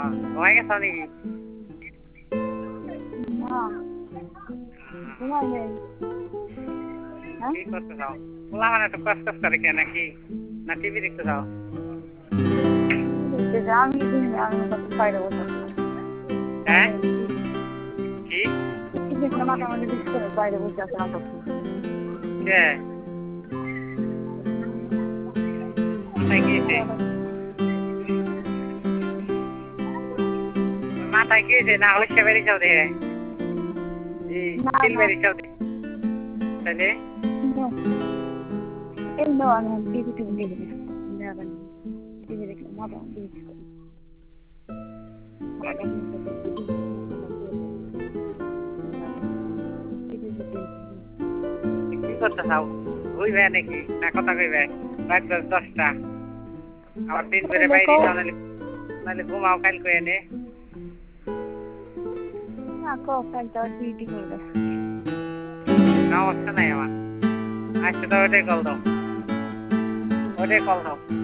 ঘুমাই গেছ নাকি? কি করতে চাও? পোলা মানে একটু কষ্ট করে কে নাকি? না টিভি দেখতে চাও? হ্যাঁ কি কে কোথায় গিয়েছে? মাথায় গিয়েছে না হচ্ছে বেরিয়ে যাও দেখে তিল বেরিয়ে যাও তাহলে কি করতে চাও? ঘুরবে নাকি না কথা কইবে? রাত 10টা আবার দিন বেড়ে বাইরে যাও নাহলে ঘুমাও কাল করে নে সমস্যা নাই আমার আচ্ছা তো ওটাই কল দাও